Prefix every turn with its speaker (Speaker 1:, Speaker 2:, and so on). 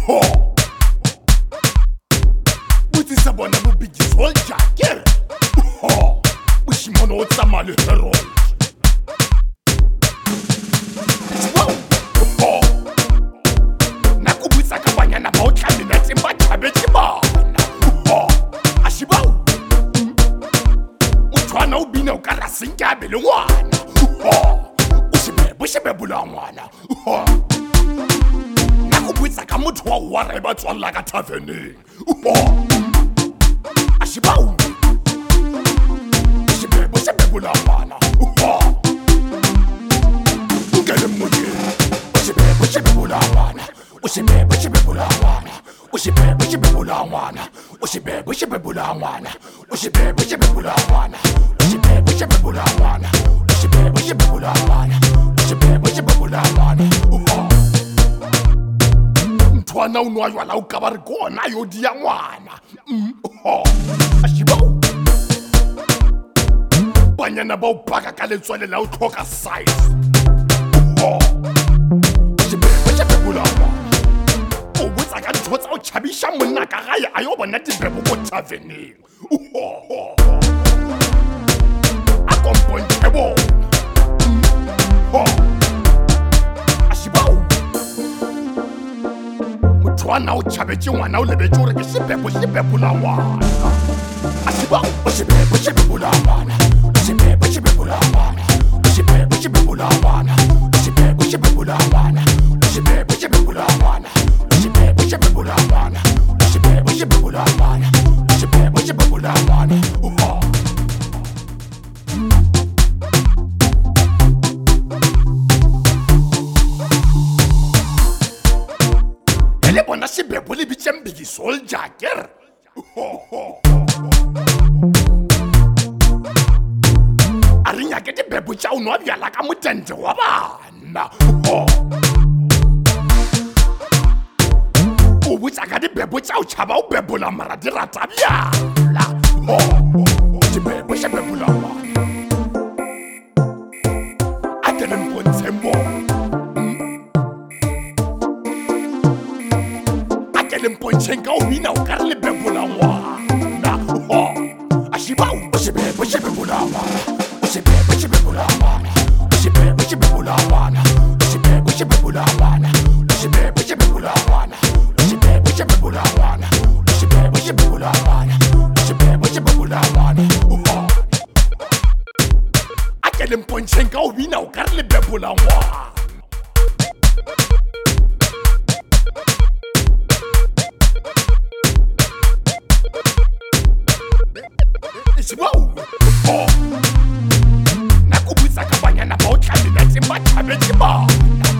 Speaker 1: Ho Butsisa bona bo big soldier ke ho Bushimono o tsamale hero Ho Naku butsa ka banyana ba o tlamina tsimba thabetse bana ho Ashibao Utwana o bina o ka ra senka be le ngwana ho Bushebe bula ngwana ho Nakubwitsa ka motho wa wa re ba tswalla ka taverneng Ashibao Bushebe bula ngwana Ngele mmoye Bushebe bula ngwana Bushebe bula ngwana Bushebe bula ngwana Bushebe bula ngwana Bushebe bula ngwana Bushebe bula ngwana Bushebe bula ngwana Bushebe bula ngwana Mthwana unwa jwala o ka ba re kona yo dia ngwana Ashibao Banyana ba o paka ka letswele la o tlhoka size Bushebe bula ngwana O botsa ka ntho tsa o tšhabisha monna ka gae a yo bona dibebo ko taverneng A komponte bona Ashibao Mthwana o tšhabetse ngwana o lebetse gore ke sebebo la ngwana Ashibao Bushebe bula ngwana Bushebe bula ngwana Bushebe bula ngwana Bushebe bula ngwana Bushebe bula ngwana Bushebe bula ngwana Bushebe bula ngwana Bushebe bula ngwana Ele bona sebebo le bitseng big soldier ker Arinya ke dibebo tša o nwa bjala ka motente wa bana O botsa ka dibebo tša o tšhaba o bebola mara di rata bjala Dibebo se bebola ngwana A ke le mpontshe mo A ke le mpontšheng ka o bina o ka re le bebola ngwana Ashibao Bushebe bula ngwana Bushebe bula ngwana Bushebe bula ngwana Bushebe bula ngwana Bushebe bula ngwana Bushebe bula ngwana Bushebe bula ngwana Bushebe bula ngwana A ke le mpontšheng ka o bina o ka re le bebola ngwana Ashibao Nakubutsa ka banyana ba o tlamina tsimba thabetse bana